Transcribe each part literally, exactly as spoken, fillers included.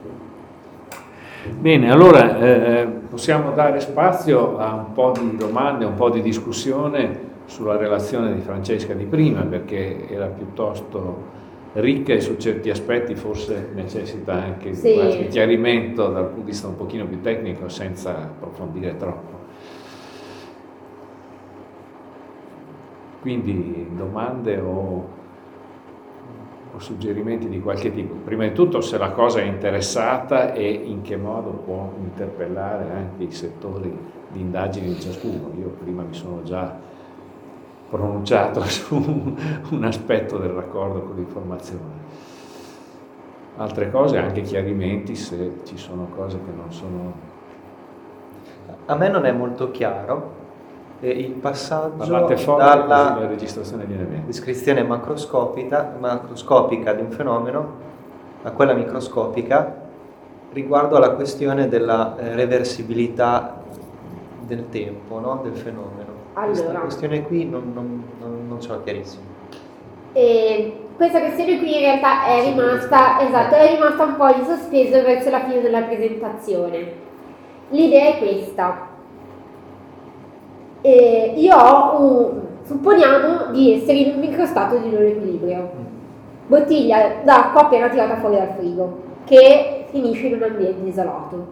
Bene, allora eh, possiamo dare spazio a un po' di domande, un po' di discussione sulla relazione di Francesca di prima, perché era piuttosto ricca e su certi aspetti forse necessita anche sì. di qualche chiarimento dal punto di vista un pochino più tecnico, senza approfondire troppo. Quindi domande o, o suggerimenti di qualche tipo. Prima di tutto se la cosa è interessata e in che modo può interpellare anche i settori di indagine di ciascuno. Io prima mi sono già pronunciato su un aspetto del raccordo con l'informazione. Altre cose, anche chiarimenti se ci sono cose che non sono... A me non è molto chiaro il passaggio dalla registrazione di descrizione macroscopica, macroscopica di un fenomeno a quella microscopica riguardo alla questione della eh, reversibilità del tempo, no? Del fenomeno. Allora, questa questione qui non, non, non, non ce l'ho chiarissima. E questa questione qui in realtà è rimasta, esatto, è rimasta un po' in sospeso verso la fine della presentazione. L'idea è questa. E io ho un, supponiamo di essere in un microstato di non equilibrio. Bottiglia d'acqua appena tirata fuori dal frigo, che finisce in un ambiente isolato.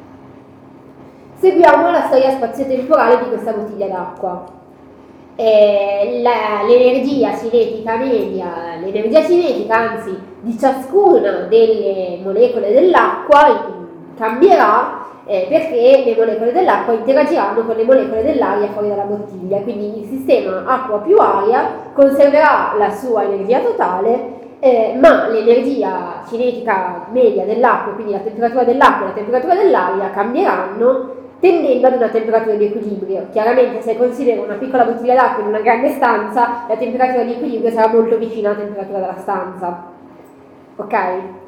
Seguiamo la storia spazio-temporale di questa bottiglia d'acqua. Eh, la, l'energia cinetica media, l'energia cinetica anzi di ciascuna delle molecole dell'acqua cambierà eh, perché le molecole dell'acqua interagiranno con le molecole dell'aria fuori dalla bottiglia, quindi il sistema acqua più aria conserverà la sua energia totale, eh, ma l'energia cinetica media dell'acqua, quindi la temperatura dell'acqua e la temperatura dell'aria cambieranno tendendo ad una temperatura di equilibrio. Chiaramente se considero una piccola bottiglia d'acqua in una grande stanza, la temperatura di equilibrio sarà molto vicina alla temperatura della stanza. Ok?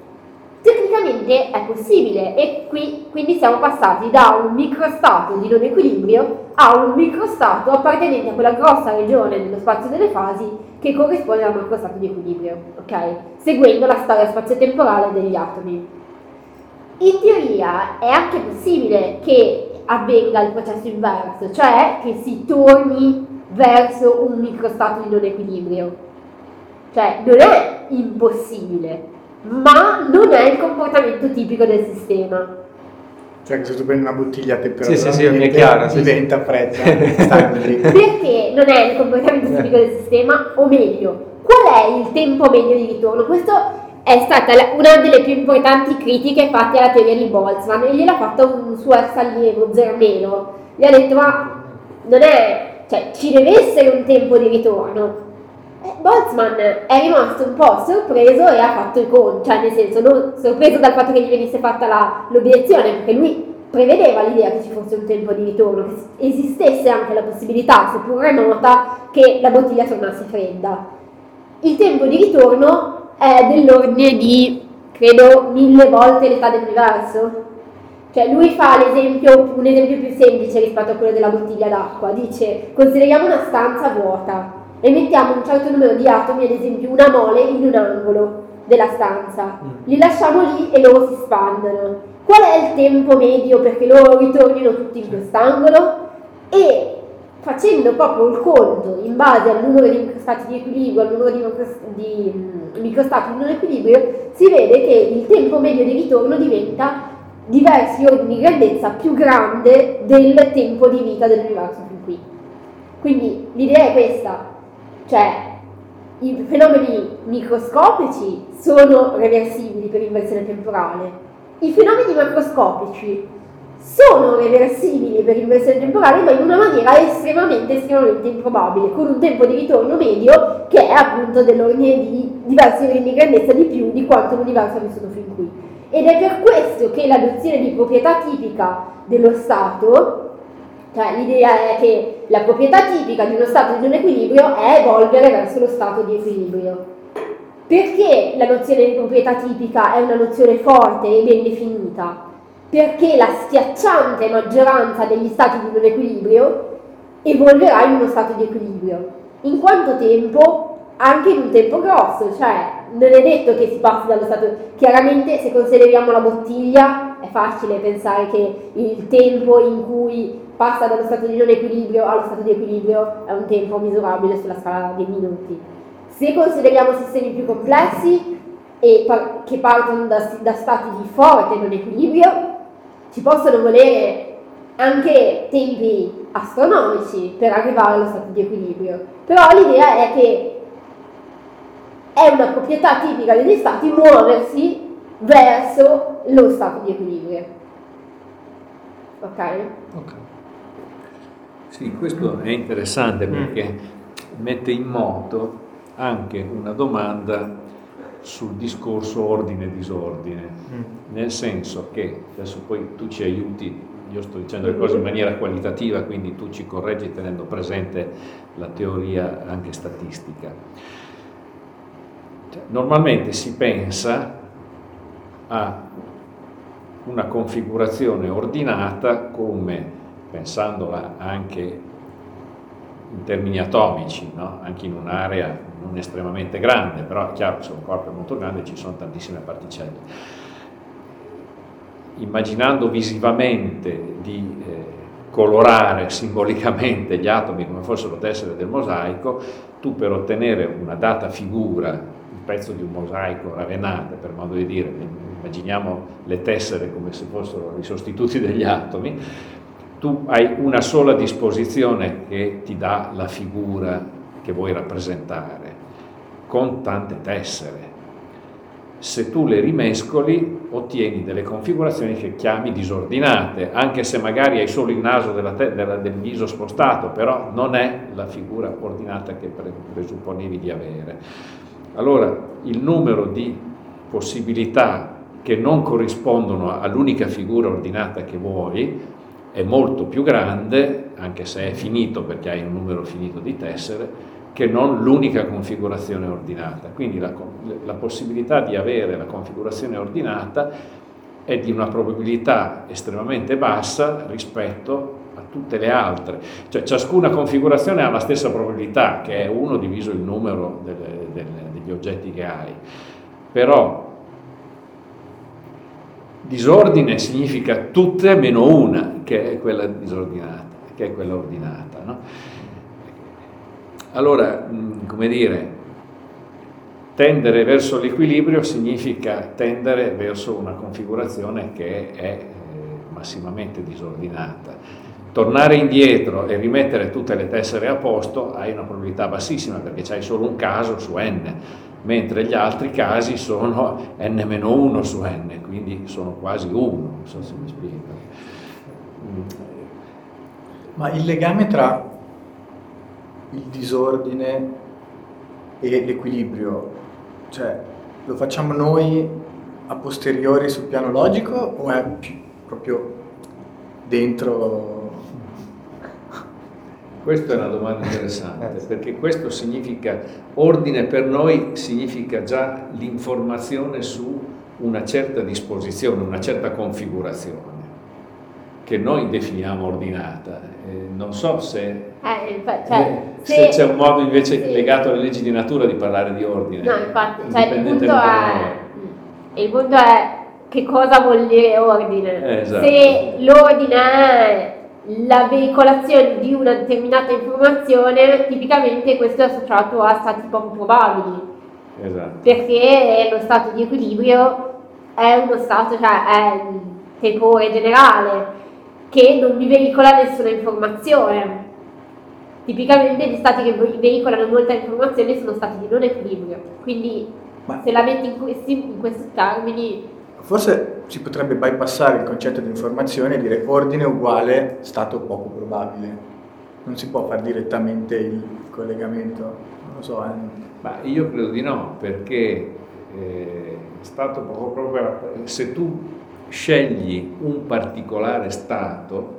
Tecnicamente è possibile e qui quindi siamo passati da un microstato di non equilibrio a un microstato appartenente a quella grossa regione dello spazio delle fasi che corrisponde al macrostato di equilibrio, ok? Seguendo la storia spazio-temporale degli atomi. In teoria è anche possibile che avvenga il processo inverso, cioè che si torni verso un microstato di non equilibrio. Cioè non è impossibile, ma non è il comportamento tipico del sistema. Cioè che se tu prendi una bottiglia a temperatura sì, sì, sì, mi è chiaro, diventa fredda. Perché non è il comportamento tipico del sistema, o meglio, qual è il tempo medio di ritorno? Questo è stata una delle più importanti critiche fatte alla teoria di Boltzmann e gliel'ha fatta un suo ex allievo, Zermelo. Gli ha detto, ma non è, cioè ci deve essere un tempo di ritorno. Eh, Boltzmann è rimasto un po' sorpreso e ha fatto i conti, cioè nel senso non sorpreso dal fatto che gli venisse fatta la, l'obiezione, perché lui prevedeva l'idea che ci fosse un tempo di ritorno, che esistesse anche la possibilità, seppur remota, che la bottiglia tornasse fredda. Il tempo di ritorno è dell'ordine di, credo, mille volte l'età dell'universo. Cioè lui fa l'esempio, un esempio più semplice rispetto a quello della bottiglia d'acqua. Dice, consideriamo una stanza vuota e mettiamo un certo numero di atomi, ad esempio una mole, in un angolo della stanza. Li lasciamo lì e loro si espandono. Qual è il tempo medio perché loro ritornino tutti in quest'angolo? E facendo proprio il conto in base al numero di microstati di equilibrio, al numero di, microst- di um, microstati di non equilibrio, si vede che il tempo medio di ritorno diventa diversi ordini di grandezza più grande del tempo di vita dell'universo fin qui. Quindi l'idea è questa, cioè i fenomeni microscopici sono reversibili per inversione temporale, i fenomeni macroscopici sono reversibili per inversione temporale, ma in una maniera estremamente, estremamente improbabile, con un tempo di ritorno medio che è appunto dell'ordine di diversi ordini di grandezza di più di quanto l'universo ha vissuto fin qui. Ed è per questo che l'adozione di proprietà tipica dello stato, cioè l'idea è che la proprietà tipica di uno stato di non equilibrio è evolvere verso lo stato di equilibrio. Perché la nozione di proprietà tipica è una nozione forte e ben definita? Perché la schiacciante maggioranza degli stati di non equilibrio evolverà in uno stato di equilibrio. In quanto tempo? Anche in un tempo grosso, cioè non è detto che si passi dallo stato, chiaramente se consideriamo la bottiglia è facile pensare che il tempo in cui passa dallo stato di non equilibrio allo stato di equilibrio è un tempo misurabile sulla scala dei minuti. Se consideriamo sistemi più complessi e par- che partono da, da stati di forte non equilibrio, ci possono volere anche tempi astronomici per arrivare allo stato di equilibrio, però l'idea è che è una proprietà tipica degli stati muoversi verso lo stato di equilibrio. Ok? Ok. Sì, questo è interessante perché mette in moto anche una domanda sul discorso ordine-disordine, mm. nel senso che, adesso poi tu ci aiuti, io sto dicendo le cose in maniera qualitativa, quindi tu ci correggi tenendo presente la teoria anche statistica. Normalmente si pensa a una configurazione ordinata come, pensandola anche in termini atomici, no? Anche in un'area non estremamente grande, però è chiaro che se un corpo è molto grande ci sono tantissime particelle. Immaginando visivamente di eh, colorare simbolicamente gli atomi come fossero tessere del mosaico, tu per ottenere una data figura, pezzo di un mosaico ravenate, per modo di dire, immaginiamo le tessere come se fossero i sostituti degli atomi, tu hai una sola disposizione che ti dà la figura che vuoi rappresentare, con tante tessere. Se tu le rimescoli, ottieni delle configurazioni che chiami disordinate, anche se magari hai solo il naso della te- della, del viso spostato, però non è la figura ordinata che pre- presupponevi di avere. Allora, il numero di possibilità che non corrispondono all'unica figura ordinata che vuoi è molto più grande, anche se è finito perché hai un numero finito di tessere, che non l'unica configurazione ordinata. Quindi la, la possibilità di avere la configurazione ordinata è di una probabilità estremamente bassa rispetto a tutte le altre, cioè ciascuna configurazione ha la stessa probabilità, che è uno diviso il numero delle, delle, degli oggetti che hai, però disordine significa tutte meno una, che è quella disordinata, che è quella ordinata, no? Allora, come dire, tendere verso l'equilibrio significa tendere verso una configurazione che è eh, massimamente disordinata. Tornare indietro e rimettere tutte le tessere a posto hai una probabilità bassissima perché c'hai solo un caso su n, mentre gli altri casi sono n meno uno su n, quindi sono quasi uno, non so se mi spiego. Ma il legame tra il disordine e l'equilibrio, cioè lo facciamo noi a posteriori sul piano logico o è più proprio dentro? Questa è una domanda interessante, perché questo significa, ordine per noi significa già l'informazione su una certa disposizione, una certa configurazione, che noi definiamo ordinata. Eh, non so se, eh, cioè, eh, se, se c'è un modo invece sì. legato alle leggi di natura di parlare di ordine. No, infatti, cioè, il, punto è, il punto è che cosa vuol dire ordine. Eh, esatto. Se l'ordine è la veicolazione di una determinata informazione, tipicamente questo è associato a stati poco probabili. Esatto. Perché lo stato di equilibrio è uno stato, cioè è il tepore generale, che non vi veicola nessuna informazione. Tipicamente gli stati che veicolano molta informazione sono stati di non equilibrio. Quindi Ma se la metti in questi, in questi termini... Forse si potrebbe bypassare il concetto di informazione e dire ordine uguale stato poco probabile. Non si può fare direttamente il collegamento, non lo so. Eh. Ma io credo di no, perché eh, stato poco probabile, se tu scegli un particolare stato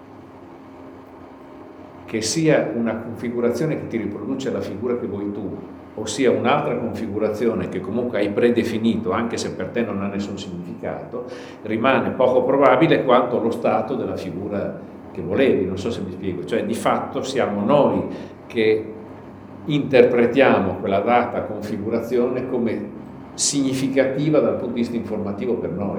che sia una configurazione che ti riproduce la figura che vuoi tu, ossia un'altra configurazione che comunque hai predefinito, anche se per te non ha nessun significato, rimane poco probabile quanto lo stato della figura che volevi, non so se mi spiego, cioè di fatto siamo noi che interpretiamo quella data configurazione come significativa dal punto di vista informativo per noi.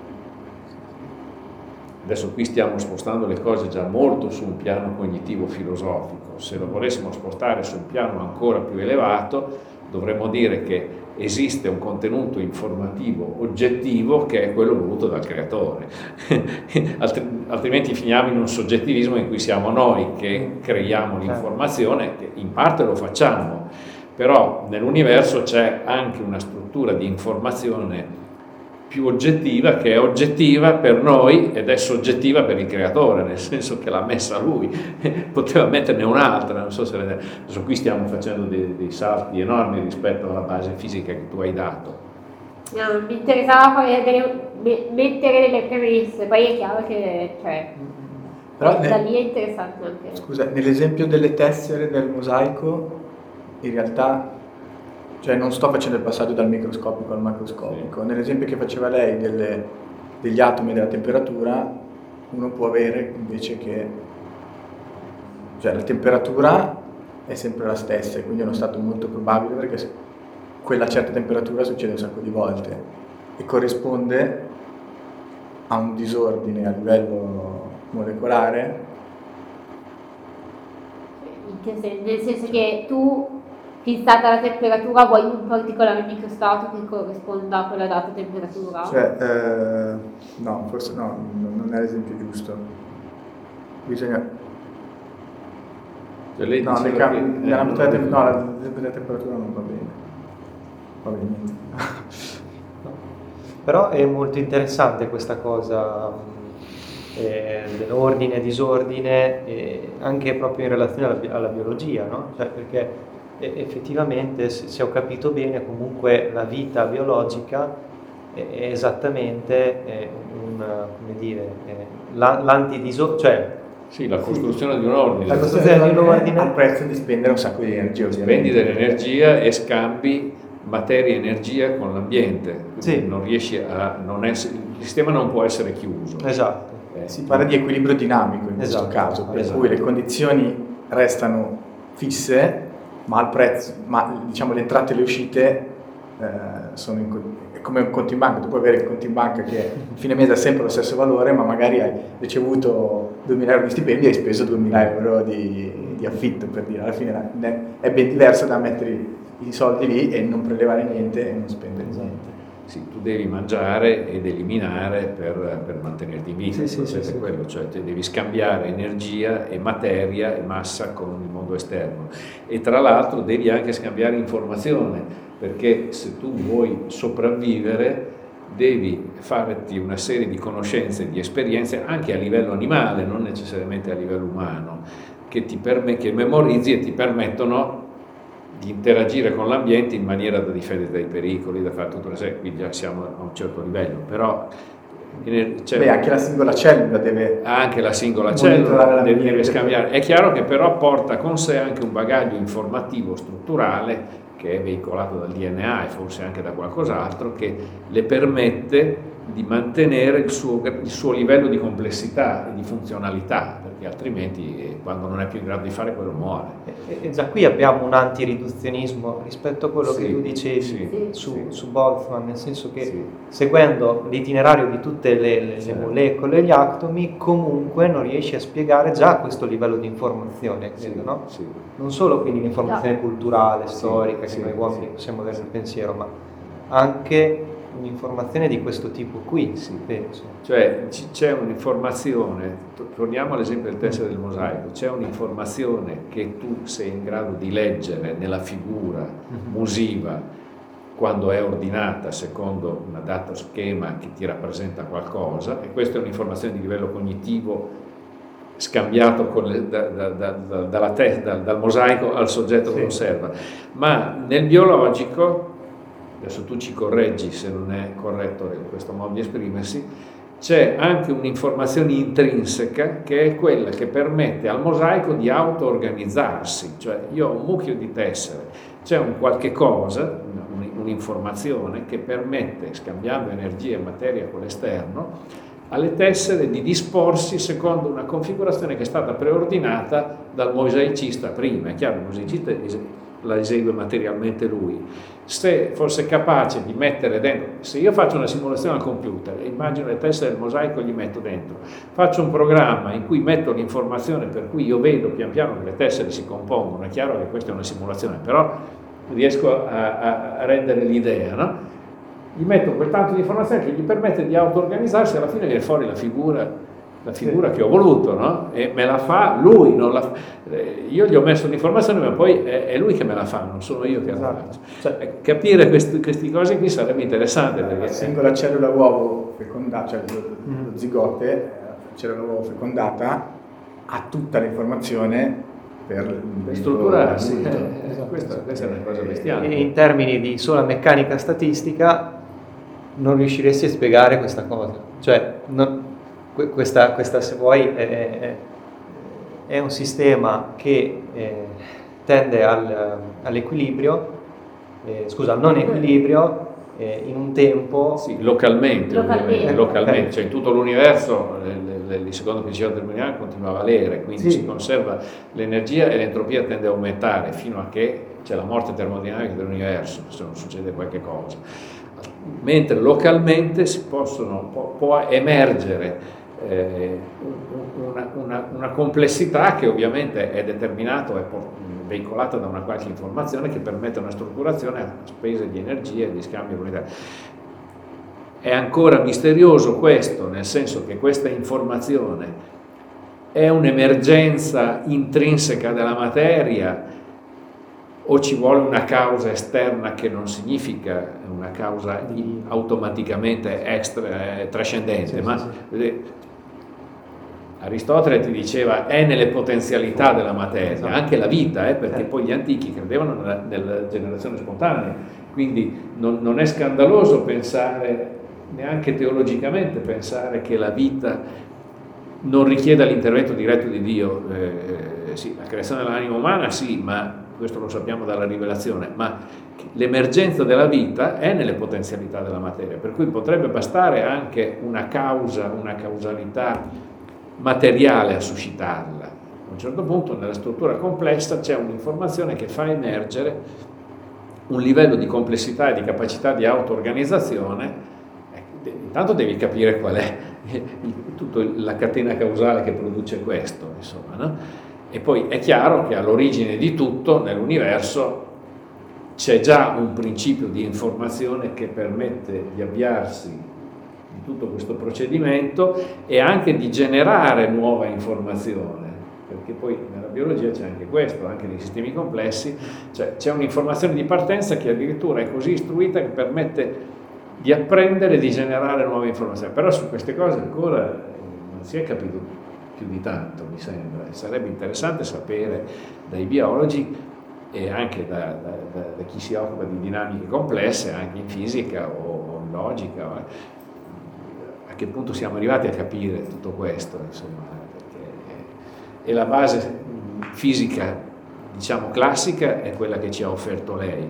Adesso qui stiamo spostando le cose già molto su un piano cognitivo-filosofico. Se lo volessimo spostare su un piano ancora più elevato, dovremmo dire che esiste un contenuto informativo oggettivo che è quello voluto dal creatore. Altrimenti finiamo in un soggettivismo in cui siamo noi che creiamo l'informazione, che in parte lo facciamo, però nell'universo c'è anche una struttura di informazione più oggettiva, che è oggettiva per noi ed è soggettiva per il creatore, nel senso che l'ha messa lui, poteva metterne un'altra, non so se adesso qui stiamo facendo dei, dei salti enormi rispetto alla base fisica che tu hai dato. No, mi interessava delle, mettere delle premesse, poi è chiaro che cioè, Però da ne, lì è interessante anche. Scusa, nell'esempio delle tessere del mosaico, in realtà, cioè non sto facendo il passaggio dal microscopico al macroscopico, sì. Nell'esempio che faceva lei delle, degli atomi e della temperatura, uno può avere invece che, cioè la temperatura è sempre la stessa, quindi è uno stato molto probabile perché se quella certa temperatura succede un sacco di volte e corrisponde a un disordine a livello molecolare. Nel senso che tu, fissata la temperatura, vuoi un particolare microstato che corrisponda a quella data temperatura? Cioè, eh, no, forse no, non è l'esempio giusto. Bisogna... Cioè lei no, diceva nel cam- che, nell'ambito eh, della, te- no, l'esempio della temperatura non va bene. Va bene, niente. Però è molto interessante questa cosa eh, dell'ordine e disordine, eh, anche proprio in relazione alla, bi- alla biologia, no? Cioè, perché eh, effettivamente, se, se ho capito bene, comunque la vita biologica è, è esattamente eh, un, come dire, eh, la, l'antidisordine, cioè sì, la costruzione di un ordine. La costruzione di un ordine al prezzo di spendere un sacco di energia, Spendi dell'energia e scambi materia e energia con l'ambiente, sì. Non riesci a non essere, il sistema non può essere chiuso. Esatto. Eh, si parla di equilibrio dinamico in esatto. questo caso, per Esatto. cui le condizioni restano fisse, ma al prezzo, ma diciamo le entrate e le uscite eh, sono in, è come un conto in banca. Tu puoi avere il conto in banca che a fine mese ha sempre lo stesso valore, ma magari hai ricevuto duemila euro di stipendio e hai speso duemila euro di, di affitto, per dire. Alla fine è ben diverso da mettere i soldi lì e non prelevare niente e non spendere niente. Sì, tu devi mangiare ed eliminare per, per mantenerti in vita, sì, sì, sì, sì. quello, cioè te devi scambiare energia e materia e massa con il mondo esterno e tra l'altro devi anche scambiare informazione, perché se tu vuoi sopravvivere devi farti una serie di conoscenze e di esperienze anche a livello animale, non necessariamente a livello umano, che ti permet- che memorizzi e ti permettono di interagire con l'ambiente in maniera da difendere dai pericoli, da fare tutta una serie, qui già siamo a un certo livello, però cioè, beh, anche la singola cellula deve anche la singola cellula deve, deve scambiare. È chiaro che però porta con sé anche un bagaglio informativo strutturale che è veicolato dal D N A e forse anche da qualcos'altro, che le permette di mantenere il suo, il suo livello di complessità e di funzionalità, perché altrimenti quando non è più in grado di fare quello muore. E, e già qui abbiamo un antiriduzionismo rispetto a quello sì, che tu dicevi sì, su, sì. su Boltzmann, nel senso che sì. seguendo l'itinerario di tutte le, le, certo. le molecole e gli atomi comunque non riesci a spiegare già questo livello di informazione, credo, sì, no? Sì. Non solo quindi l'informazione no. culturale, Sì, storica, che sì, noi uomini sì, possiamo avere sì. nel pensiero, ma anche un'informazione di questo tipo qui, Sì. penso. Cioè c- c'è un'informazione, torniamo all'esempio del tessere del mosaico, c'è un'informazione che tu sei in grado di leggere nella figura musiva quando è ordinata secondo un dato schema che ti rappresenta qualcosa, e questa è un'informazione di livello cognitivo scambiato con le, da, da, da, da, dalla te, da, dal mosaico al soggetto Sì. che osserva. Ma nel biologico, adesso tu ci correggi se non è corretto questo modo di esprimersi, c'è anche un'informazione intrinseca che è quella che permette al mosaico di auto-organizzarsi, cioè io ho un mucchio di tessere, c'è un qualche cosa, un'informazione che permette, scambiando energia e materia con l'esterno, alle tessere di disporsi secondo una configurazione che è stata preordinata dal mosaicista prima. È chiaro, il mosaicista la esegue materialmente lui, se fosse capace di mettere dentro, se io faccio una simulazione al computer, immagino le tessere del mosaico e gli metto dentro, faccio un programma in cui metto l'informazione per cui io vedo pian piano che le tessere si compongono, è chiaro che questa è una simulazione, però riesco a, a, a rendere l'idea, no? Gli metto quel tanto di informazione che gli permette di auto-organizzarsi, alla fine viene fuori la figura la figura che ho voluto, no? E me la fa lui, non la, eh, io gli ho messo l'informazione, ma poi è, è lui che me la fa, non sono io che esatto. la faccio. Cioè, capire queste, queste cose qui sarebbe interessante. Perché la singola cellula uovo fecondata, cioè lo, lo zigote, la cellula uovo fecondata, ha tutta l'informazione per, per strutturarsi. Eh, esatto. questa, questa è una cosa bestiale. In termini di sola meccanica statistica non riusciresti a spiegare questa cosa. Cioè, non, Questa, questa, se vuoi, è, è un sistema che eh, tende al, all'equilibrio, eh, scusa, al non equilibrio eh, in un tempo... Sì, localmente, localmente, localmente. Cioè in tutto l'universo il secondo principio termodinamico continua a valere, quindi sì. si conserva l'energia e l'entropia tende a aumentare fino a che c'è la morte termodinamica dell'universo, se non succede qualche cosa. Mentre localmente si possono, può, può emergere Eh, una, una, una complessità che ovviamente è determinata, è veicolata da una qualche informazione che permette una strutturazione a spese di energia e di scambio comunitario. È ancora misterioso questo, nel senso che questa informazione è un'emergenza intrinseca della materia o ci vuole una causa esterna che non significa una causa automaticamente extra, eh, trascendente, sì, ma sì, sì. Aristotele ti diceva è nelle potenzialità della materia, esatto. Anche la vita, eh, perché eh. poi gli antichi credevano nella, nella generazione spontanea, quindi non, non è scandaloso pensare, neanche teologicamente pensare che la vita non richieda l'intervento diretto di Dio. Eh, sì, la creazione dell'anima umana sì, ma questo lo sappiamo dalla rivelazione, ma l'emergenza della vita è nelle potenzialità della materia, per cui potrebbe bastare anche una causa, una causalità materiale a suscitarla. A un certo punto nella struttura complessa c'è un'informazione che fa emergere un livello di complessità e di capacità di auto-organizzazione. Intanto devi capire qual è tutta la catena causale che produce questo, insomma, no? E poi è chiaro che all'origine di tutto nell'universo c'è già un principio di informazione che permette di avviarsi di tutto questo procedimento e anche di generare nuova informazione, perché poi nella biologia c'è anche questo, anche nei sistemi complessi, cioè c'è un'informazione di partenza che addirittura è così istruita che permette di apprendere e di generare nuove informazioni, però su queste cose ancora non si è capito più di tanto, mi sembra. Sarebbe interessante sapere dai biologi e anche da, da, da, da chi si occupa di dinamiche complesse, anche in fisica o in logica, a che punto siamo arrivati a capire tutto questo, insomma, perché, e la base fisica, diciamo classica, è quella che ci ha offerto lei.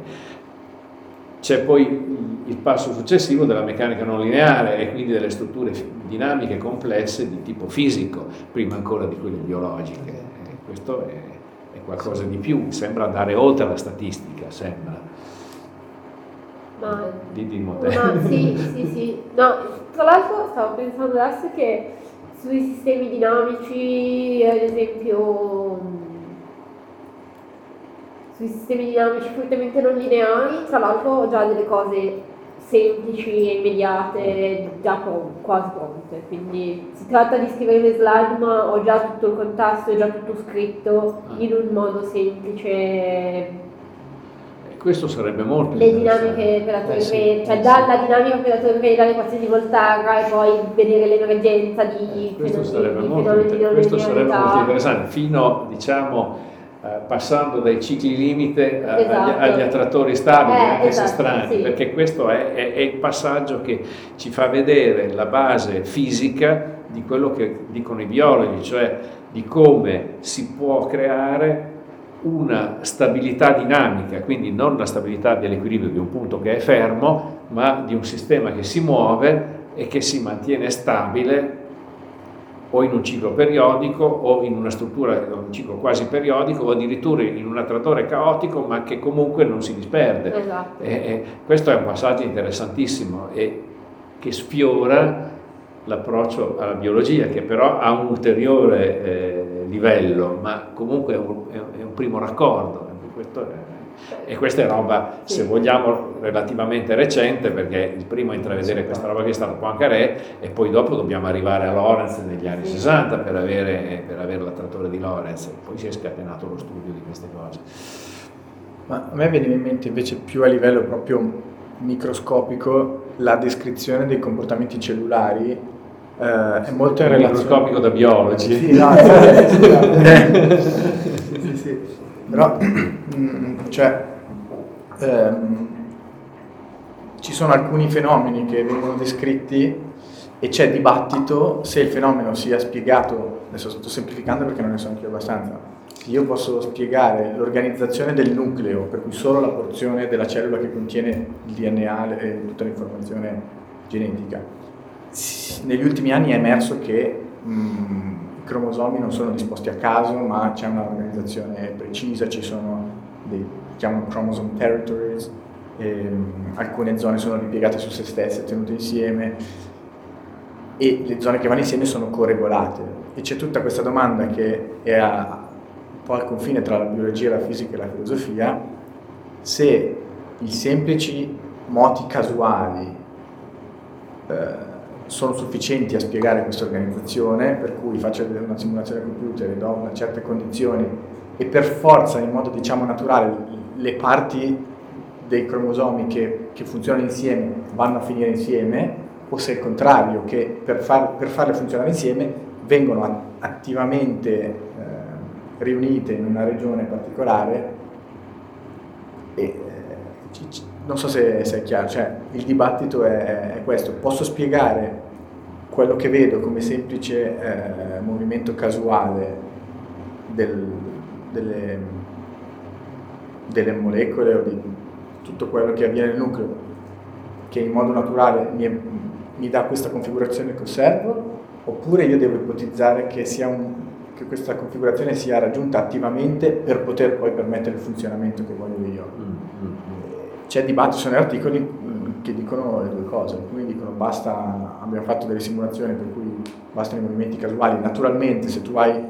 C'è poi il passo successivo della meccanica non lineare e quindi delle strutture dinamiche complesse di tipo fisico, prima ancora di quelle biologiche. E questo è, è qualcosa di più, sembra andare oltre la statistica, sembra. Ma, di, di ma sì, sì, sì. No, tra l'altro stavo pensando adesso che sui sistemi dinamici, ad esempio, sui sistemi dinamici fortemente non lineari, tra l'altro ho già delle cose semplici e immediate già pronte, quasi pronte, quindi si tratta di scrivere le slide ma ho già tutto il contesto, è già tutto scritto in un modo semplice. Questo sarebbe molto le dinamiche per la torre, eh sì, cioè eh dalla sì. dinamica per la torre, dalle equazioni di Volterra e poi vedere l'emergenza di eh, questo fenomeni, sarebbe, di molto, fenomeni di non questo sarebbe molto linearità. interessante, fino diciamo eh, passando dai cicli limite a, esatto. agli, agli attrattori stabili, eh, anche esatto, se strani, sì. perché questo è, è, è il passaggio che ci fa vedere la base fisica di quello che dicono i biologi, cioè di come si può creare una stabilità dinamica, quindi non la stabilità dell'equilibrio di un punto che è fermo, ma di un sistema che si muove e che si mantiene stabile o in un ciclo periodico o in una struttura, un ciclo quasi periodico, o addirittura in un attratore caotico, ma che comunque non si disperde. Esatto. E, e questo è un passaggio interessantissimo e che sfiora l'approccio alla biologia, che però ha un ulteriore eh, livello, ma comunque è un, è un primo raccordo. Questo è, e questa è roba, se vogliamo, relativamente recente, perché il primo a intravedere questa roba che è stato Poincaré, e poi dopo dobbiamo arrivare a Lorentz negli anni sessanta per avere, per avere l'attrattore di Lorentz, e poi si è scatenato lo studio di queste cose. Ma a me viene in mente invece più a livello proprio microscopico la descrizione dei comportamenti cellulari, eh, è molto in relazione... Microscopico da biologi. Sì, no, sì, sì, sì, sì. Però, cioè, ehm, ci sono alcuni fenomeni che vengono descritti e c'è dibattito se il fenomeno sia spiegato, adesso sto semplificando perché non ne so anche abbastanza, se io posso spiegare l'organizzazione del nucleo, per cui solo la porzione della cellula che contiene il D N A e tutta l'informazione genetica. Negli ultimi anni è emerso che mh, i cromosomi non sono disposti a caso, ma c'è un'organizzazione precisa, ci sono dei, chiamano chromosome territories, ehm, alcune zone sono ripiegate su se stesse, tenute insieme, e le zone che vanno insieme sono coregolate. E c'è tutta questa domanda che è a, un po' al confine tra la biologia, la fisica e la filosofia, se i semplici moti casuali eh, sono sufficienti a spiegare questa organizzazione, per cui faccio una simulazione computer e do una certe condizioni e per forza, in modo diciamo naturale, le parti dei cromosomi che, che funzionano insieme vanno a finire insieme, o se è il contrario, che per, far, per farle funzionare insieme vengono attivamente eh, riunite in una regione particolare. E eh, ci, ci, non so se, se è chiaro, cioè il dibattito è, è questo: posso spiegare quello che vedo come semplice eh, movimento casuale del, delle, delle molecole o di tutto quello che avviene nel nucleo, che in modo naturale mi, è, mi dà questa configurazione che osservo, oppure io devo ipotizzare che, sia un, che questa configurazione sia raggiunta attivamente per poter poi permettere il funzionamento che voglio io. Mm-hmm. C'è dibattito, sono articoli che dicono le due cose, alcuni dicono basta, abbiamo fatto delle simulazioni per cui bastano i movimenti casuali. Naturalmente se tu hai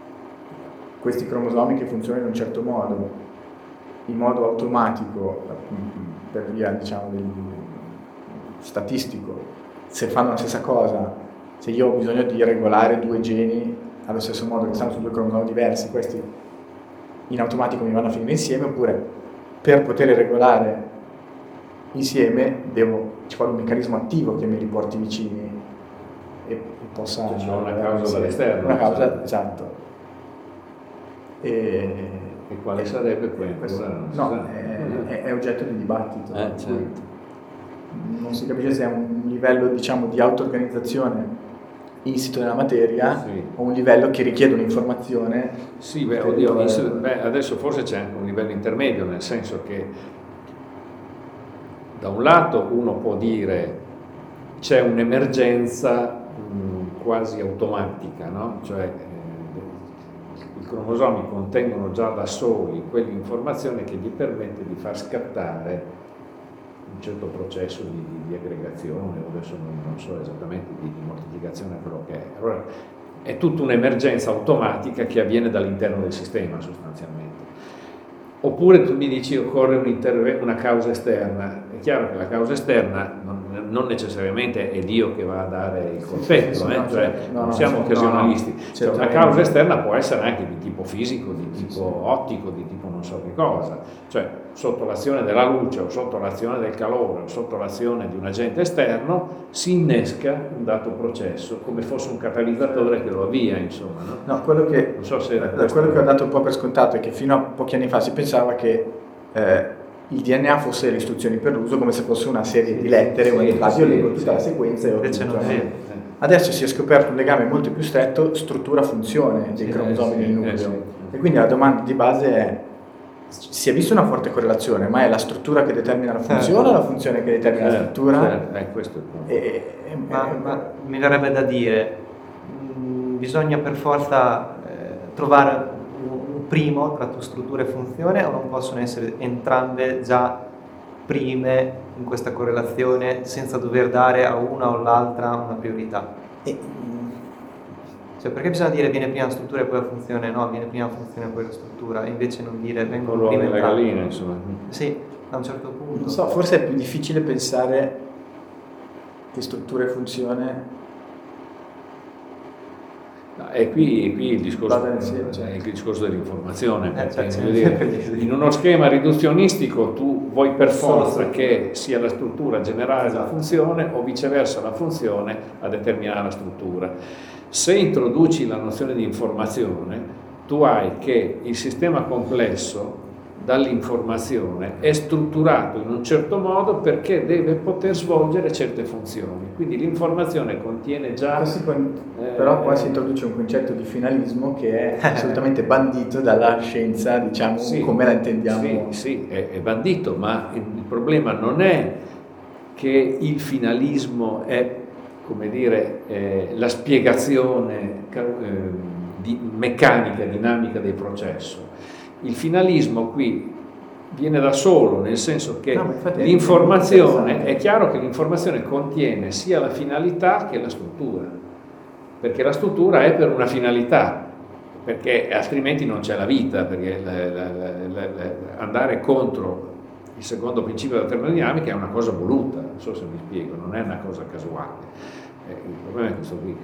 questi cromosomi che funzionano in un certo modo, in modo automatico, per via diciamo del statistico, se fanno la stessa cosa, se io ho bisogno di regolare due geni allo stesso modo che stanno su due cromosomi diversi, questi in automatico mi vanno a finire insieme, oppure per poter regolare insieme devo, ci vuole un meccanismo attivo che mi riporti vicini e, e possa... C'è una causa dall'esterno. Una causa, esatto. E, e quale sarebbe questo? No, è, è oggetto di dibattito. Eh, certo. Non si capisce se è un livello, diciamo, di auto-organizzazione insito nella materia, sì, o un livello che richiede un'informazione. Sì, beh, oddio, beh, adesso forse c'è anche un livello intermedio, nel senso che da un lato uno può dire c'è un'emergenza mh, quasi automatica, no? Cioè eh, i cromosomi contengono già da soli quell'informazione che gli permette di far scattare un certo processo di, di aggregazione, o adesso non, non so esattamente, di, di moltiplicazione, quello che è. Allora è tutta un'emergenza automatica che avviene dall'interno del sistema sostanzialmente. Oppure tu mi dici occorre un una causa esterna. È chiaro che la causa esterna non, non necessariamente è Dio che va a dare il colpetto, sì, sì, eh? no, Cioè, no, non no, siamo no, occasionalisti. No, cioè, una causa esterna può essere anche di tipo fisico, di tipo sì, ottico, di tipo non so che cosa. Cioè, sotto l'azione della luce o sotto l'azione del calore o sotto l'azione di un agente esterno si innesca un dato processo come fosse un catalizzatore che lo avvia, insomma. No, no quello che, non so se era quello questo. che ho dato un po' per scontato è che fino a pochi anni fa si pensava che eh, il D N A fosse le istruzioni per l'uso, come se fosse una serie sì, di lettere, sì, sì, sì, io leggo tutta sì, la sequenza e ho invece non è. Adesso si è scoperto un legame molto più stretto struttura-funzione dei sì, cromosomi sì, nel nucleo. Eh, sì. E quindi la domanda di base è: si è vista una forte correlazione, ma è la struttura che determina la funzione eh, o la funzione che determina eh, la struttura? Eh, questo è il punto. E, e, ma, ma mi verrebbe da dire, mh, bisogna per forza eh, trovare un, un primo tra struttura e funzione, o non possono essere entrambe già prime in questa correlazione senza dover dare a una o l'altra una priorità? E, cioè, perché bisogna dire viene prima la struttura e poi la funzione? No, viene prima la funzione e poi la struttura, e invece non dire vengono prima le entrambe. galline, insomma. Sì, a un certo punto. non so, forse è più difficile pensare che struttura e funzione No, e qui, qui il discorso, Vada insieme, cioè, il discorso dell'informazione, Eh, perché, certo, voglio dire, certo. in uno schema riduzionistico tu vuoi per Solo forza struttura. che sia la struttura a generare la Esatto. funzione o viceversa la funzione a determinare la struttura. Se introduci la nozione di informazione, tu hai che il sistema complesso dall'informazione è strutturato in un certo modo perché deve poter svolgere certe funzioni. Quindi l'informazione contiene già... Quasi con- eh, però qua eh, si introduce un concetto di finalismo che è assolutamente bandito dalla scienza, diciamo, Sì, come la intendiamo. Sì, sì, è, è bandito, ma il, il problema non è che il finalismo è, come dire, eh, la spiegazione eh, di, meccanica, dinamica del processo. Il finalismo qui viene da solo, nel senso che No, ma infatti è l'informazione, interessante. è chiaro che l'informazione contiene sia la finalità che la struttura, perché la struttura è per una finalità, perché altrimenti non c'è la vita, perché la, la, la, la, andare contro il secondo principio della termodinamica è una cosa voluta, non so se mi spiego, non è una cosa casuale. Eh, il problema è questo qui.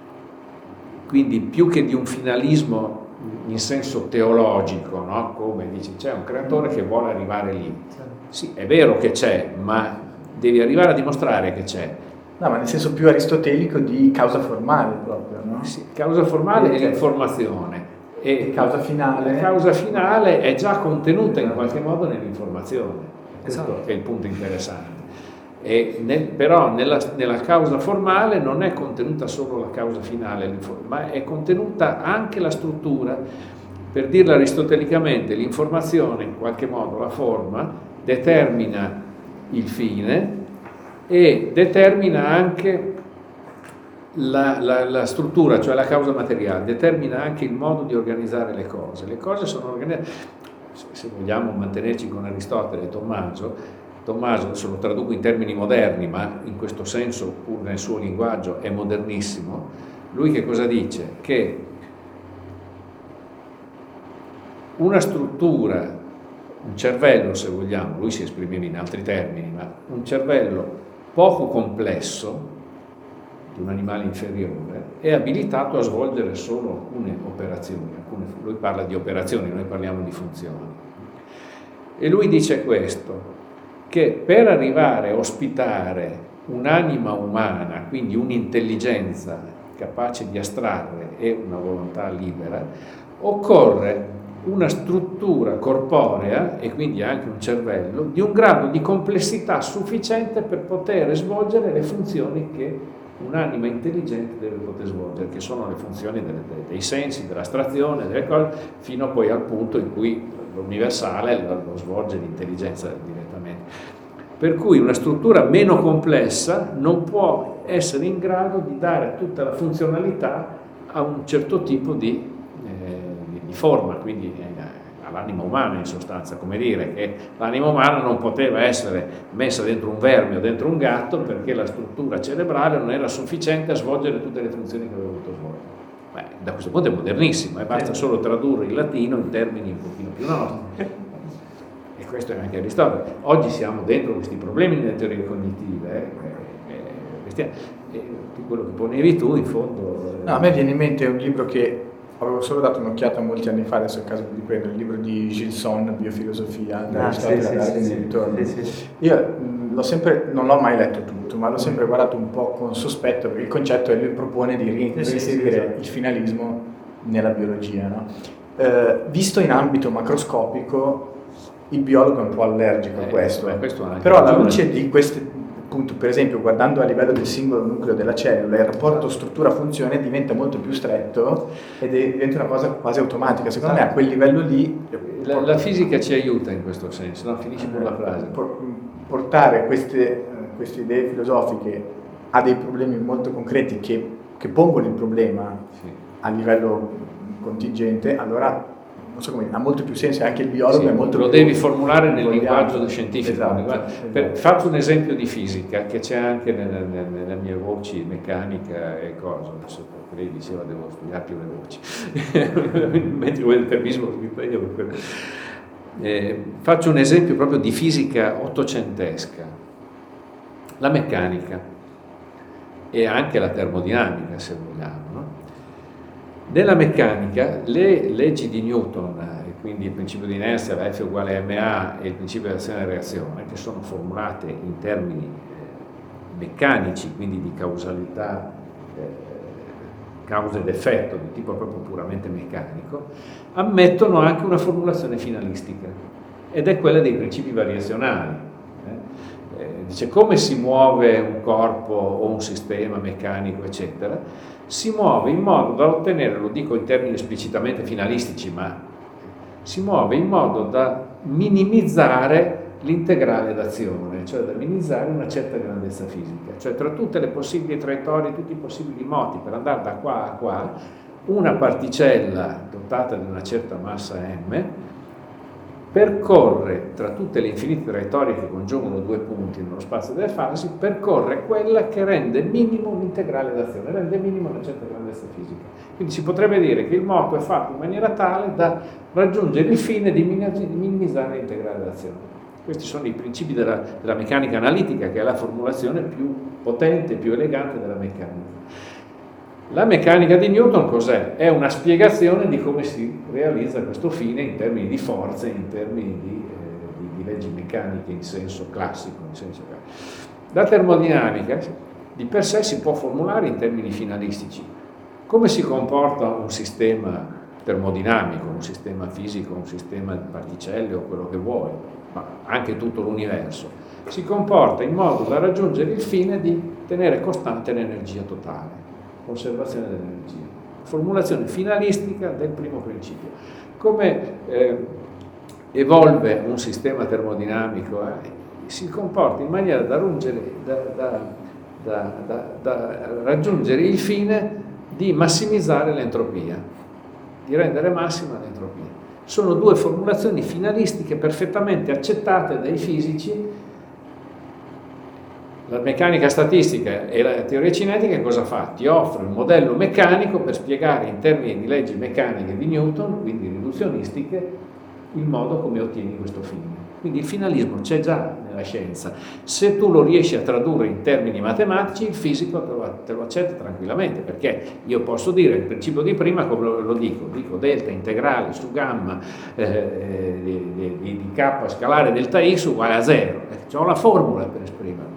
Quindi più che di un finalismo in senso teologico, no? Come dici, c'è un creatore che vuole arrivare lì. Sì, è vero che c'è, ma devi arrivare a dimostrare che c'è. No, ma nel senso più aristotelico di causa formale proprio, no? Sì, causa formale Ok. è l'informazione. E causa finale? La causa finale è già contenuta in qualche modo nell'informazione. Questo Esatto. è il punto interessante. E nel, però nella, nella causa formale non è contenuta solo la causa finale, ma è contenuta anche la struttura. Per dirla aristotelicamente, l'informazione, in qualche modo la forma, determina il fine e determina anche la, la, la struttura, cioè la causa materiale, determina anche il modo di organizzare le cose. Le cose sono organizzate, se vogliamo mantenerci con Aristotele e Tommaso, Tommaso se lo traduco in termini moderni, ma in questo senso, pur nel suo linguaggio, è modernissimo. Lui che cosa dice? Che una struttura, un cervello se vogliamo, lui si esprimeva in altri termini, ma un cervello poco complesso di un animale inferiore è abilitato a svolgere solo alcune operazioni, alcune, lui parla di operazioni, noi parliamo di funzioni. E lui dice questo, che per arrivare a ospitare un'anima umana, quindi un'intelligenza capace di astrarre e una volontà libera, occorre una struttura corporea e quindi anche un cervello di un grado di complessità sufficiente per poter svolgere le funzioni che un'anima intelligente deve poter svolgere, che sono le funzioni delle, dei sensi, dell'astrazione, delle cose, fino poi al punto in cui l'universale lo, lo svolge l'intelligenza direttamente. Per cui una struttura meno complessa non può essere in grado di dare tutta la funzionalità a un certo tipo di, eh, di, di forma, quindi eh, all'anima umana in sostanza, come dire che l'anima umana non poteva essere messa dentro un verme o dentro un gatto perché la struttura cerebrale non era sufficiente a svolgere tutte le funzioni che aveva dovuto svolgere. Beh, da questo punto è modernissimo, eh, basta solo tradurre il latino in termini un pochino più nostri. E questo è anche Aristotele. Oggi siamo dentro questi problemi nelle teorie cognitive. Eh, eh, eh, eh, quello che ponevi tu, in fondo... No, a me viene in mente un libro che avevo solo dato un'occhiata molti anni fa, adesso è il caso di prendere, il libro di Gilson, Biofilosofia, di Ah, Aristotele, sì, sì, Darwin sì, e ritorno. sì, sì. Io mh, l'ho sempre, non l'ho mai letto tutto, ma l'ho sempre guardato un po' con sospetto, perché il concetto è lui propone di reinserire Sì, sì, sì, esatto. il finalismo nella biologia, no? Eh, visto in ambito macroscopico, il biologo è un po' allergico Eh, a questo, beh, questo anche però alla ragione. luce di queste, appunto, per esempio, guardando a livello del singolo nucleo della cellula, il rapporto struttura-funzione diventa molto più stretto ed è, diventa una cosa quasi automatica. Secondo me a quel livello lì... La, la fisica ci aiuta in questo senso, no? Finisci con la frase. por- portare queste, queste idee filosofiche a dei problemi molto concreti che, che pongono il problema Sì. a livello contingente, allora non so come, ha molto più senso, anche il biologo sì, è molto lo più devi formulare nel invogliato. linguaggio scientifico. Esatto, Per, esatto. Faccio un esempio di fisica che c'è anche nelle, nelle, nelle mie voci, meccanica e cose. Adesso lei diceva devo studiare più le voci, mentre voi il termismo eh, faccio un esempio proprio di fisica ottocentesca, la meccanica e anche la termodinamica, se vogliamo. No? Nella meccanica le leggi di Newton, quindi il principio di inerzia, la F uguale a ma e il principio di azione e reazione, che sono formulate in termini eh, meccanici, quindi di causalità, eh, causa ed effetto, di tipo proprio puramente meccanico, ammettono anche una formulazione finalistica, ed è quella dei principi variazionali. Eh? Eh, dice come si muove un corpo o un sistema meccanico, eccetera, si muove in modo da ottenere, lo dico in termini esplicitamente finalistici, ma si muove in modo da minimizzare l'integrale d'azione, cioè da minimizzare una certa grandezza fisica, cioè tra tutte le possibili traiettorie, tutti i possibili moti per andare da qua a qua, una particella dotata di una certa massa m percorre tra tutte le infinite traiettorie che congiungono due punti nello spazio delle fasi, percorre quella che rende minimo l'integrale d'azione, rende minimo una certa grandezza fisica. Quindi si potrebbe dire che il moto è fatto in maniera tale da raggiungere il fine di minimizzare l'integrale d'azione. Questi sono i principi della, della meccanica analitica, che è la formulazione più potente, più elegante della meccanica. La meccanica di Newton cos'è? È una spiegazione di come si realizza questo fine in termini di forze, in termini di, eh, di, di leggi meccaniche in senso classico. In senso classico. La termodinamica di per sé si può formulare in termini finalistici. Come si comporta un sistema termodinamico, un sistema fisico, un sistema di particelle o quello che vuoi, ma anche tutto l'universo, si comporta in modo da raggiungere il fine di tenere costante l'energia totale, conservazione dell'energia, formulazione finalistica del primo principio. Come eh, evolve un sistema termodinamico? Eh? Si comporta in maniera da, raggiungere, da, da, da, da, da raggiungere il fine di massimizzare l'entropia, di rendere massima l'entropia. Sono due formulazioni finalistiche perfettamente accettate dai fisici. La meccanica statistica e la teoria cinetica cosa fa? Ti offre un modello meccanico per spiegare in termini di leggi meccaniche di Newton, quindi riduzionistiche, il modo come ottieni questo fine. Quindi il finalismo c'è già nella scienza. Se tu lo riesci a tradurre in termini matematici, il fisico te lo, te lo accetta tranquillamente, perché io posso dire il principio di prima come lo, lo dico, dico delta integrale su gamma eh, di, di, di k scalare delta x uguale a zero. Eh, ho la formula per esprimerlo.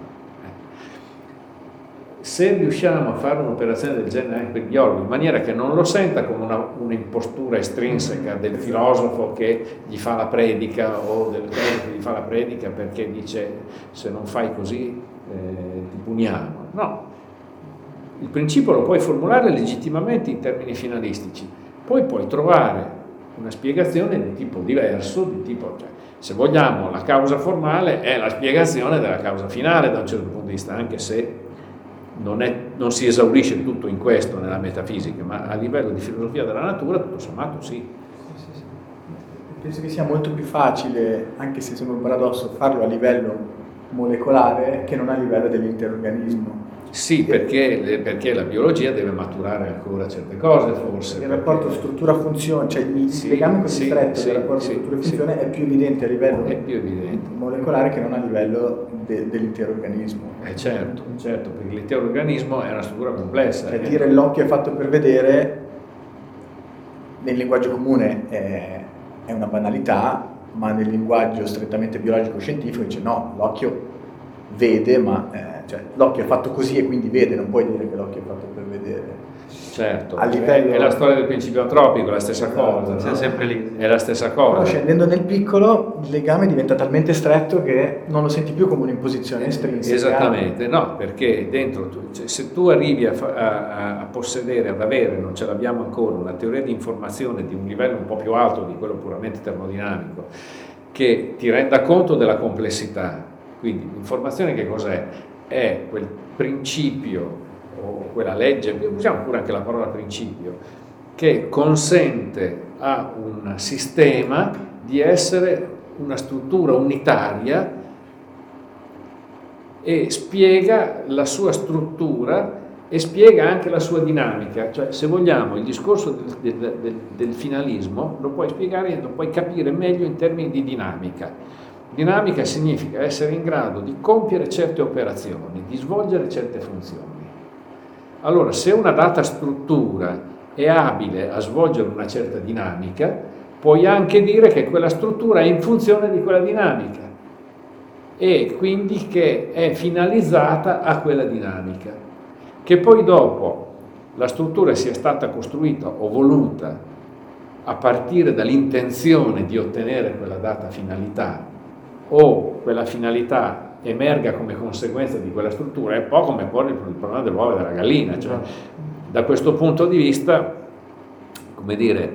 Se riusciamo a fare un'operazione del genere anche per il biologo, in maniera che non lo senta come una, un'impostura estrinseca del filosofo che gli fa la predica o del teologo che gli fa la predica perché dice se non fai così eh, ti puniamo. No, il principio lo puoi formulare legittimamente in termini finalistici, poi puoi trovare una spiegazione di tipo diverso, di tipo, cioè, se vogliamo la causa formale è la spiegazione della causa finale da un certo punto di vista, anche se Non, è, non si esaurisce tutto in questo nella metafisica, ma a livello di filosofia della natura tutto sommato sì. Sì, sì, sì. Penso che sia molto più facile, anche se sembra un paradosso, farlo a livello molecolare che non a livello dell'interorganismo. Sì, perché, perché la biologia deve maturare ancora certe cose, forse. Il rapporto struttura-funzione, cioè il sì, legame così sì, stretto sì, del rapporto sì, struttura-funzione sì. è più evidente a livello è più evidente. molecolare che non a livello de, dell'intero organismo. Eh certo, certo, perché l'intero organismo è una struttura complessa. Cioè eh. dire l'occhio è fatto per vedere, nel linguaggio comune è, è una banalità, ma nel linguaggio strettamente biologico-scientifico dice no, l'occhio vede, ma eh, cioè, l'occhio è fatto così e quindi vede, non puoi dire che l'occhio è fatto per vedere. Certo, a livello... è la storia del principio antropico, è la stessa esatto, cosa, no? È sempre lì, è la stessa cosa. Però scendendo nel piccolo il legame diventa talmente stretto che non lo senti più come un'imposizione estrinseca. Esattamente, no, perché dentro, tu, cioè, se tu arrivi a, a, a possedere, ad avere, non ce l'abbiamo ancora, una teoria di informazione di un livello un po' più alto di quello puramente termodinamico, che ti renda conto della complessità, quindi l'informazione che cos'è? È quel principio o quella legge, usiamo pure anche la parola principio, che consente a un sistema di essere una struttura unitaria e spiega la sua struttura e spiega anche la sua dinamica. Cioè, se vogliamo, il discorso del, del, del, del finalismo lo puoi spiegare, lo puoi capire meglio in termini di dinamica. Dinamica significa essere in grado di compiere certe operazioni, di svolgere certe funzioni. Allora, se una data struttura è abile a svolgere una certa dinamica, puoi anche dire che quella struttura è in funzione di quella dinamica e quindi che è finalizzata a quella dinamica. Che poi dopo la struttura sia stata costruita o voluta a partire dall'intenzione di ottenere quella data finalità o quella finalità emerga come conseguenza di quella struttura, è un po' come porre il problema dell'uovo e della gallina. Cioè, da questo punto di vista, come dire,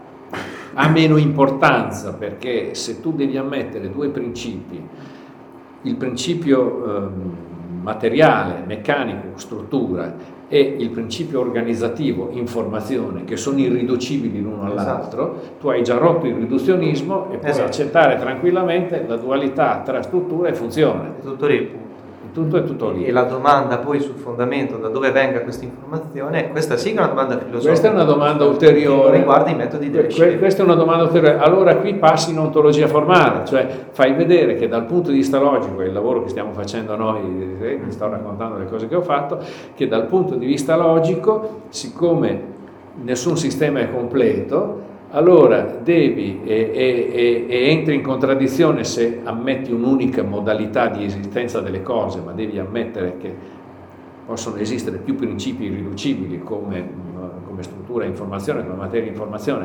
ha meno importanza, perché se tu devi ammettere due principi, il principio ehm, materiale, meccanico, struttura, e il principio organizzativo, informazione, che sono irriducibili l'uno all'altro, esatto. Tu hai già rotto il riduzionismo e puoi esatto. accettare tranquillamente la dualità tra struttura e funzione. È tutto lì il punto. Tutto è tutto lì. E la domanda poi sul fondamento, da dove venga questa informazione, questa sì che è una domanda filosofica. Questa è una domanda ulteriore. Che riguarda i metodi delle scienze. Questa è una domanda ulteriore. Allora qui passi in ontologia formale, cioè fai vedere che dal punto di vista logico, è il lavoro che stiamo facendo noi, eh, vi sto raccontando le cose che ho fatto, che dal punto di vista logico, siccome nessun sistema è completo, allora devi e, e, e entri in contraddizione se ammetti un'unica modalità di esistenza delle cose, ma devi ammettere che possono esistere più principi irriducibili come, come struttura e informazione, come materia e informazione,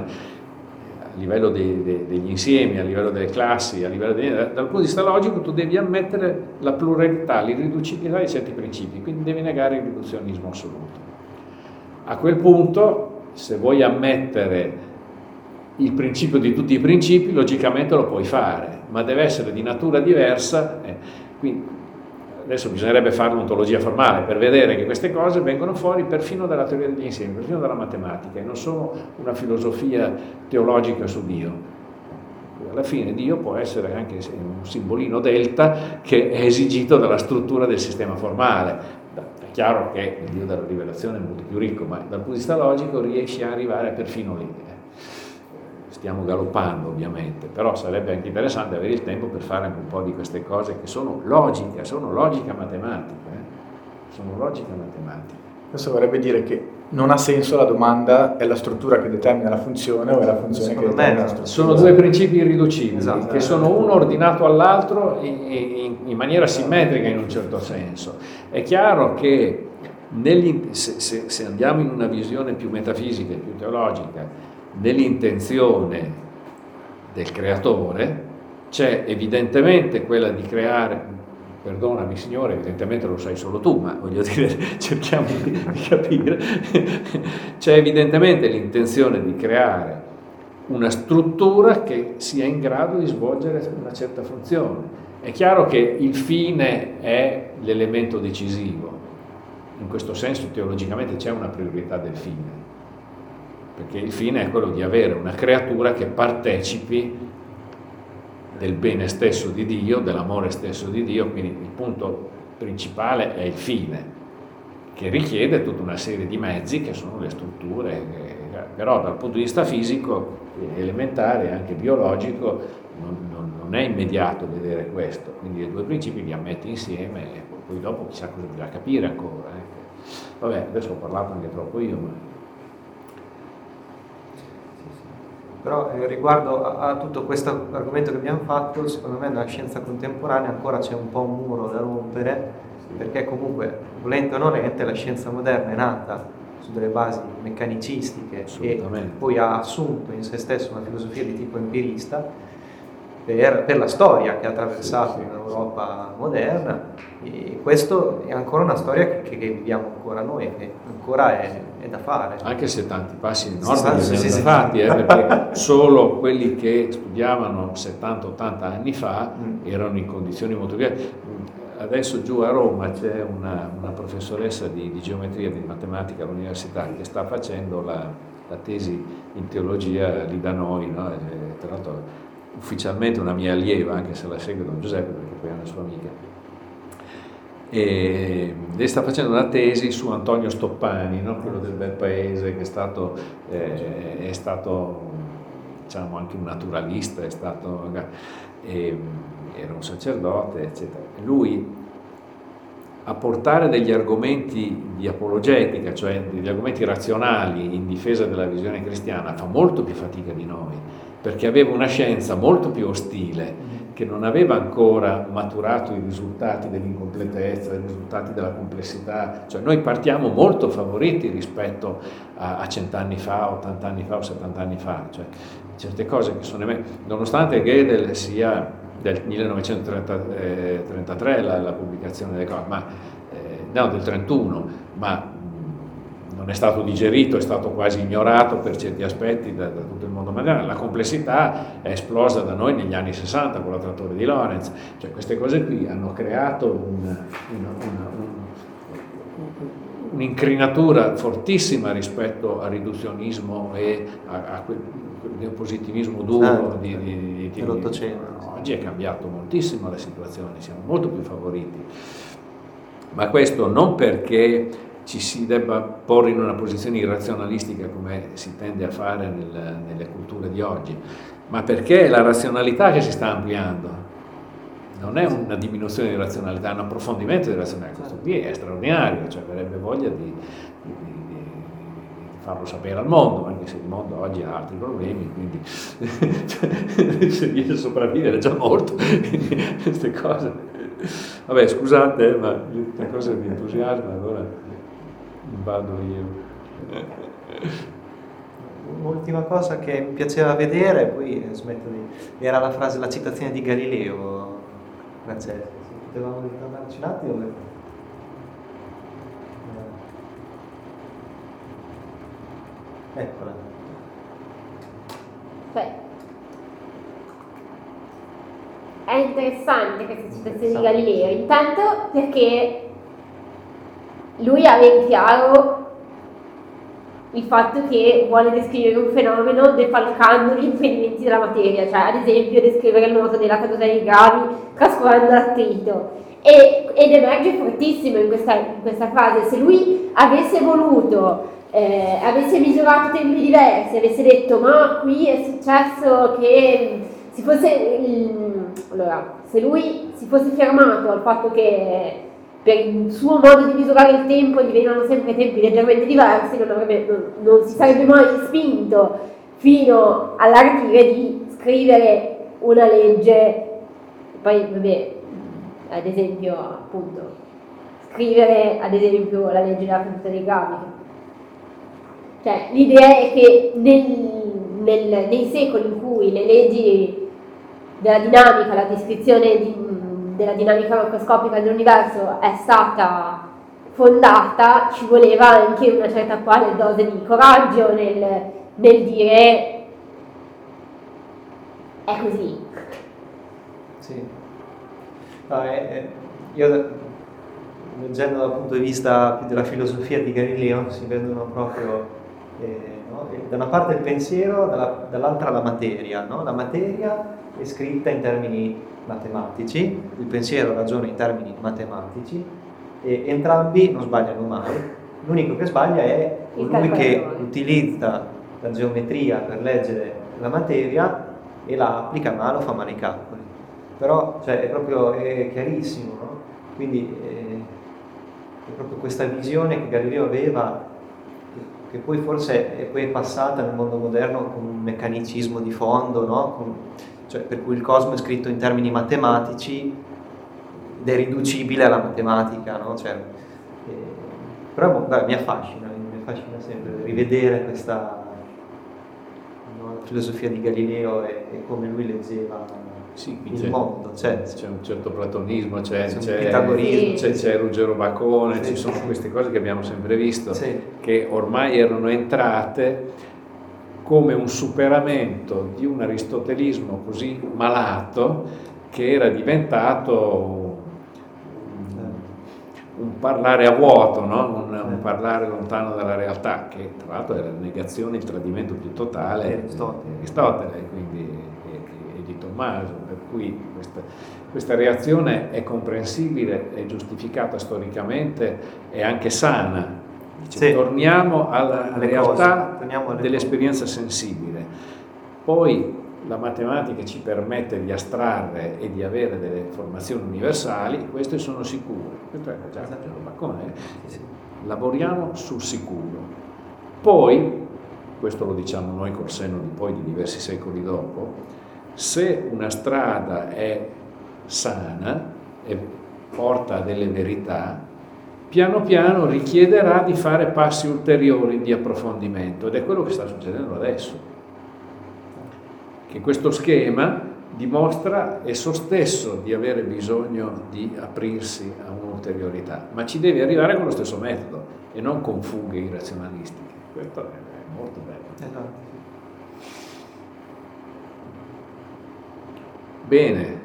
a livello dei, dei, degli insiemi, a livello delle classi, a livello dei, dal punto di vista logico tu devi ammettere la pluralità, l'irriducibilità di certi principi, quindi devi negare il riduzionismo assoluto. A quel punto, se vuoi ammettere il principio di tutti i principi, logicamente lo puoi fare, ma deve essere di natura diversa. Eh, quindi adesso bisognerebbe fare un'ontologia formale per vedere che queste cose vengono fuori perfino dalla teoria degli insiemi, perfino dalla matematica, e non sono una filosofia teologica su Dio. Alla fine Dio può essere anche un simbolino delta che è esigito dalla struttura del sistema formale. È chiaro che il Dio della rivelazione è molto più ricco, ma dal punto di vista logico riesce a arrivare perfino lì. Stiamo galoppando ovviamente, però sarebbe anche interessante avere il tempo per fare un po' di queste cose che sono logiche, sono logica matematica, eh? sono logica matematica. Questo vorrebbe dire che non ha senso la domanda: è la struttura che determina la funzione o è la funzione Secondo che determina la struttura? Sono due principi irriducibili, esatto. che sono uno ordinato all'altro in, in, in maniera simmetrica in un certo senso. È chiaro che negli, se, se, se andiamo in una visione più metafisica e più teologica, nell'intenzione del creatore c'è evidentemente quella di creare, perdonami Signore, evidentemente lo sai solo tu, ma voglio dire, cerchiamo di, di capire, c'è evidentemente l'intenzione di creare una struttura che sia in grado di svolgere una certa funzione. È chiaro che il fine è l'elemento decisivo, in questo senso teologicamente c'è una priorità del fine, perché il fine è quello di avere una creatura che partecipi del bene stesso di Dio, dell'amore stesso di Dio, quindi il punto principale è il fine, che richiede tutta una serie di mezzi che sono le strutture, però dal punto di vista fisico, elementare e anche biologico, non, non, non è immediato vedere questo, quindi i due principi li ammetti insieme e poi dopo chissà cosa bisogna capire ancora. Eh. Vabbè, adesso ho parlato anche troppo io, ma... Però eh, riguardo a, a tutto questo argomento che abbiamo fatto, secondo me nella scienza contemporanea ancora c'è un po' un muro da rompere, perché comunque, volente o nolente, la scienza moderna è nata su delle basi meccanicistiche e poi ha assunto in se stesso una filosofia di tipo empirista per, per la storia che ha attraversato l'Europa moderna, e questo è ancora una storia che, che viviamo ancora noi, che ancora è, è da fare. Anche se tanti passi enormi li abbiamo già fatti, eh, perché solo quelli che studiavano settanta ottanta anni fa mm. erano in condizioni molto diverse. Adesso giù a Roma c'è una, una professoressa di, di geometria e di matematica all'università che sta facendo la la tesi in teologia lì da noi, no? E, tra l'altro ufficialmente una mia allieva, anche se la segue Don Giuseppe perché poi è una sua amica. E lei sta facendo una tesi su Antonio Stoppani, no? Quello del Bel Paese, che è stato, eh, è stato diciamo anche un naturalista, è stato, eh, era un sacerdote, eccetera. Lui a portare degli argomenti di apologetica, cioè degli argomenti razionali in difesa della visione cristiana, fa molto più fatica di noi, perché aveva una scienza molto più ostile, che non aveva ancora maturato i risultati dell'incompletezza, i risultati della complessità. Cioè noi partiamo molto favoriti rispetto a, a cent'anni fa, ottanta anni fa o settanta anni fa, cioè certe cose che sono, nonostante Gödel sia del millenovecentotrentatré la, la pubblicazione delle cose, ma eh, no, del trentuno, ma non è stato digerito, è stato quasi ignorato per certi aspetti da, da tutto il mondo moderno. La complessità è esplosa da noi negli anni sessanta con la Trattore di Lorenz, cioè queste cose qui hanno creato un, una, una, un, un'incrinatura fortissima rispetto al riduzionismo e a, a quel positivismo duro ah, di, di, di, di dell'Ottocento. Oggi è cambiato moltissimo la situazione, siamo molto più favoriti, ma questo non perché ci si debba porre in una posizione irrazionalistica come si tende a fare nel, nelle culture di oggi, ma perché è la razionalità che si sta ampliando, non è una diminuzione di razionalità, è un approfondimento di razionalità. Questo qui è straordinario, cioè avrebbe voglia di, di, di, di farlo sapere al mondo, anche se il mondo oggi ha altri problemi, quindi se riesce a sopravvivere già molto, queste cose. Vabbè, scusate, eh, ma queste cose mi entusiasmano, allora vado io. L'ultima cosa che mi piaceva vedere, poi smetto di... era la frase, la citazione di Galileo. Grazie. Se potevamo ritornarci un attimo. Eccola. Beh, è interessante questa citazione di Galileo, intanto perché lui ha ben chiaro il fatto che vuole descrivere un fenomeno defalcando gli impedimenti della materia, cioè ad esempio descrivere il nuoto dei latatosei gravi trascurando l'attrito, e, ed emerge fortissimo in questa, in questa frase. Se lui avesse voluto, eh, avesse misurato tempi diversi, avesse detto ma qui è successo che si fosse, il, allora, se lui si fosse fermato al fatto che per il suo modo di misurare il tempo gli vengono sempre tempi leggermente diversi, non, avrebbe, non, non si sarebbe mai spinto fino all'ardire di scrivere una legge. Poi vabbè, ad esempio appunto scrivere ad esempio la legge della caduta dei gravici. Cioè l'idea è che nel, nel, nei secoli in cui le leggi della dinamica, la descrizione di della dinamica macroscopica dell'universo è stata fondata, ci voleva anche una certa quale dose di coraggio nel, nel dire è così. Sì. No, è, è, io leggendo dal punto di vista più della filosofia di Galileo si vedono proprio eh, no? da una parte il pensiero, dalla, dall'altra la materia, no? La materia è scritta in termini matematici, il pensiero ragiona in termini matematici e entrambi non sbagliano mai. L'unico che sbaglia è colui che utilizza la geometria per leggere la materia e la applica ma lo fa male i calcoli. Però cioè, è proprio è chiarissimo, no? Quindi eh, è proprio questa visione che Galileo aveva, che poi forse è poi passata nel mondo moderno con un meccanicismo di fondo, no? Con, cioè, per cui il cosmo è scritto in termini matematici ed è riducibile alla matematica, no? Cioè, eh, però beh, mi affascina, mi affascina sempre rivedere questa no, filosofia di Galileo e, e come lui leggeva sì, il c'è, mondo. C'è, c'è un certo platonismo, c'è, c'è, c'è, pitagorismo, c'è, c'è Ruggero Bacone, sì, ci sono sì. queste cose che abbiamo sempre visto, sì. che ormai erano entrate come un superamento di un aristotelismo così malato che era diventato un parlare a vuoto, no? un, un parlare lontano dalla realtà, che tra l'altro è la negazione, il tradimento più totale di Aristotele, quindi e, e di Tommaso, per cui questa, questa reazione è comprensibile, è giustificata storicamente, è anche sana. Dice, sì. Torniamo alla alle realtà dell'esperienza sensibile. Poi la matematica ci permette di astrarre e di avere delle informazioni universali, queste sono sicure. Questo è già, ma com'è? Lavoriamo sul sicuro. Poi, questo lo diciamo noi col senno di poi di diversi secoli dopo, se una strada è sana e porta a delle verità, piano piano richiederà di fare passi ulteriori di approfondimento, ed è quello che sta succedendo adesso. Che questo schema dimostra esso stesso di avere bisogno di aprirsi a un'ulteriorità, ma ci deve arrivare con lo stesso metodo e non con fughe irrazionalistiche. Questo è molto bello. Esatto. Bene.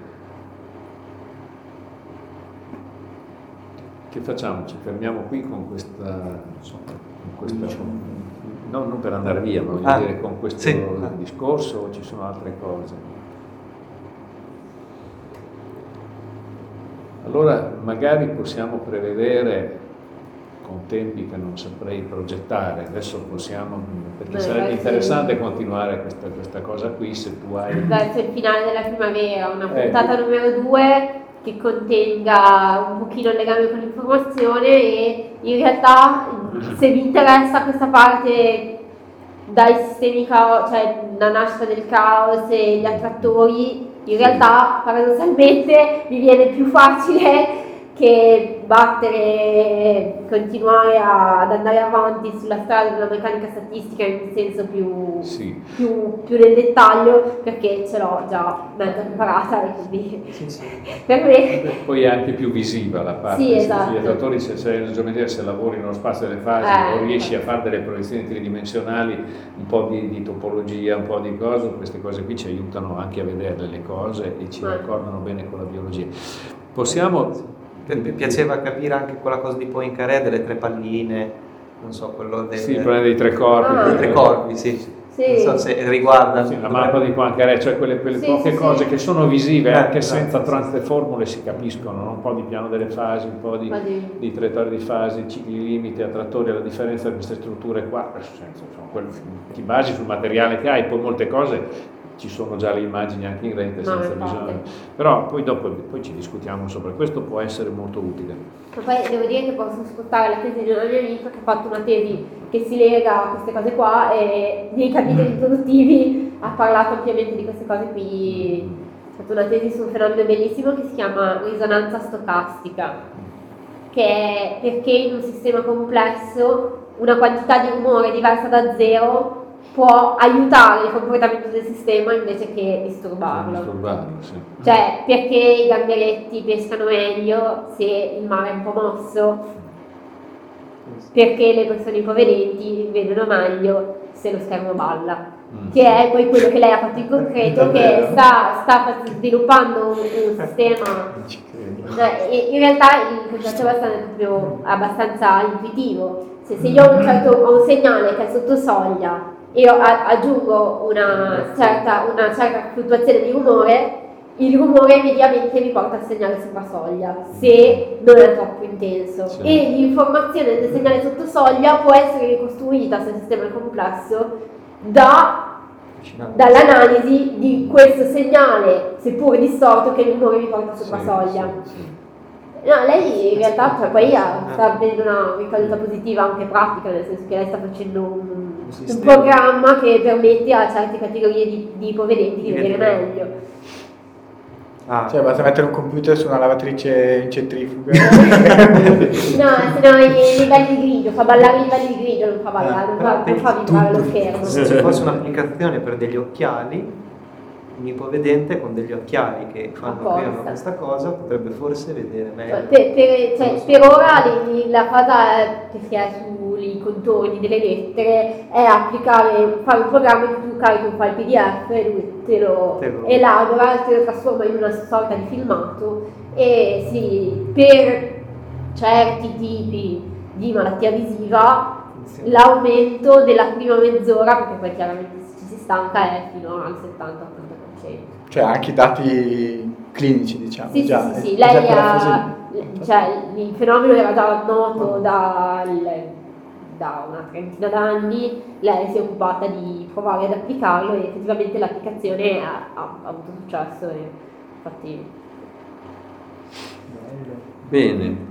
Che facciamo? Ci fermiamo qui con questa... Con questa No, non per andare via, ma voglio ah, dire con questo sì. discorso, o ci sono altre cose? Allora magari possiamo prevedere con tempi che non saprei progettare, adesso possiamo, perché Beh, sarebbe interessante sì. continuare questa, questa cosa qui, se tu hai... Verso il finale della primavera, una puntata eh. numero due che contenga un pochino il legame con l'informazione, e in realtà se vi interessa questa parte dai sistemi caos, cioè la nascita del caos e gli attrattori, in realtà paradossalmente vi viene più facile che battere, continuare a, ad andare avanti sulla strada della meccanica statistica in un senso più, sì. più, più nel dettaglio, perché ce l'ho già mezza imparata e quindi sì, sì. per me... Poi è anche più visiva la parte, sì, esatto. Gli attratori, se sei in geometria, se lavori nello spazio delle fasi eh, o riesci a fare delle proiezioni tridimensionali, un po' di, di topologia, un po' di cose, queste cose qui ci aiutano anche a vedere le cose e ci ricordano eh. bene con la biologia. Possiamo... Mi piaceva capire anche quella cosa di Poincaré delle tre palline, non so, quello del... Sì, il problema dei tre corpi. Ah, dei tre corpi, sì. sì. Non so se riguarda... Sì, la mappa di Poincaré, cioè quelle, quelle sì, poche sì, cose sì. che sono visive, eh, anche esatto, senza tante sì. formule si capiscono, no? Un po' di piano delle fasi, un po' di, di traiettorie di fasi, cicli limiti, attrattori, la differenza di queste strutture qua, senso, insomma, quel, ti basi sul materiale che hai, poi molte cose... ci sono già le immagini anche in rete no, senza bisogno, però poi dopo poi ci discutiamo sopra questo, può essere molto utile. Ma poi devo dire che posso sfruttare la tesi di una mia amica che ha fatto una tesi che si lega a queste cose qua, e nei capitoli introduttivi ha parlato ampiamente di queste cose qui. Ha fatto una tesi su un fenomeno bellissimo che si chiama risonanza stocastica, che è perché in un sistema complesso una quantità di rumore diversa da zero può aiutare il comportamento del sistema invece che disturbarlo. disturbarlo sì. Cioè, perché i gamberetti pescano meglio se il mare è un po' mosso, perché le persone ipovedenti vedono meglio se lo schermo balla, mm. che è poi quello che lei ha fatto in concreto, che sta, sta sviluppando un, un sistema. In realtà il concetto è abbastanza, proprio, abbastanza intuitivo. Se, se io ho un, certo, ho un segnale che è sotto soglia, io aggiungo una certa, una certa fluttuazione di rumore, il rumore mediamente mi porta al segnale sopra soglia, se non è troppo intenso. Sì. E l'informazione del segnale sotto soglia può essere ricostruita, se il sistema è complesso, da, dall'analisi di questo segnale, seppur distorto, che il rumore mi porta sopra sì, soglia. Sì, sì. No, lei in realtà cioè, poi sta avendo una ricaduta positiva anche pratica, nel senso che lei sta facendo un, un programma che permette a certe categorie di, di ipovedenti di vedere meglio. Ah, cioè basta mettere un computer su una lavatrice in centrifuga. No, se no i livelli di grigio, fa ballare i livelli di grigio, non fa ballare, non fa, non fa vibrare lo schermo. Se ci fosse un'applicazione per degli occhiali, un ipovedente con degli occhiali che fanno creano questa cosa potrebbe forse vedere meglio. Per, per, cioè, per ora la cosa che si è sui contorni delle lettere è applicare, fare un programma in cui tu carichi un file P D F e lui te lo, te lo elabora, te lo trasforma in una sorta di filmato, e sì, per certi tipi di malattia visiva, l'aumento della prima mezz'ora, perché poi chiaramente ci si stanca, è fino al settanta ottanta per cento. Cioè anche i dati clinici, diciamo. Sì, già, sì, sì, sì. è già Lei quella ha, fase- cioè, il fenomeno era già noto dal, da una trentina d'anni, lei si è occupata di provare ad applicarlo e effettivamente l'applicazione ha, ha, ha avuto successo e infatti... Bene.